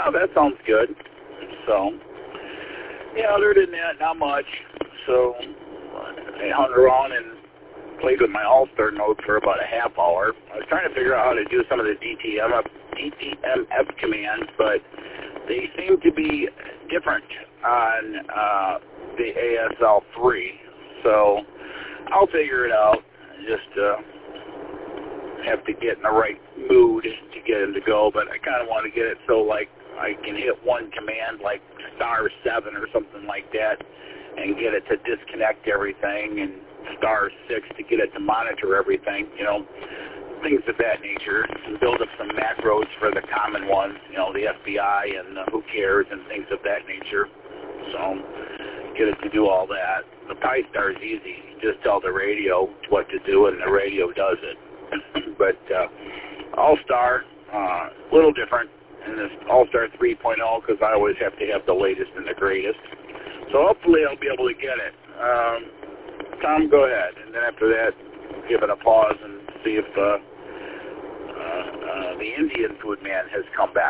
Oh, that sounds good. So, yeah, other than that, not much. So, I hung around and played with my All-Star node for about a half hour. I was trying to figure out how to do some of the DTMF commands, but they seem to be different on the ASL3. So I'll figure it out. Just have to get in the right mood to get them to go, but I kind of want to get it so like I can hit one command like *7 or something like that and get it to disconnect everything, and *6 to get it to monitor everything, you know, things of that nature, and build up some macros for the common ones, you know, the FBI and the who cares and things of that nature. So get it to do all that. The Pi-Star is easy. You just tell the radio what to do, and the radio does it. But All-Star, a little different in this All-Star 3.0 because I always have to have the latest and the greatest. So hopefully I'll be able to get it. Tom, go ahead. And then after that, give it a pause and see if the Indian food man has come back.